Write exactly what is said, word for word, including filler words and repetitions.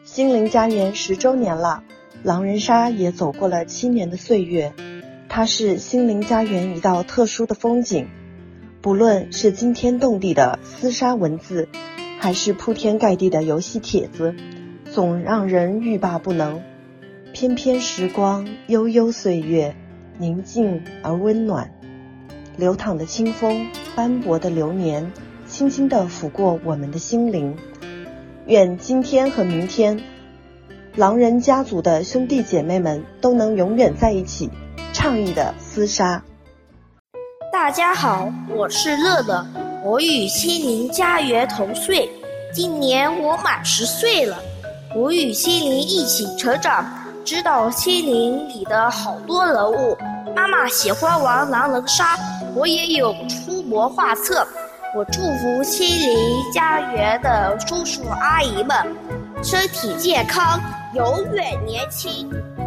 心灵家园十周年了，狼人杀也走过了七年的岁月，它是心灵家园一道特殊的风景。不论是惊天动地的厮杀文字，还是铺天盖地的游戏帖子，总让人欲罢不能。翩翩时光，悠悠岁月，宁静而温暖。流淌的清风，斑驳的流年，轻轻地抚过我们的心灵。愿今天和明天，狼人家族的兄弟姐妹们都能永远在一起，畅意的厮杀。 大家好，我是乐乐，我与心灵家园同岁，今年我满十岁了。我与心灵一起成长，知道心灵里的好多人物。妈妈喜欢玩狼人杀，我也有出谋划策。我祝福心灵家园的叔叔阿姨们身体健康，永远年轻。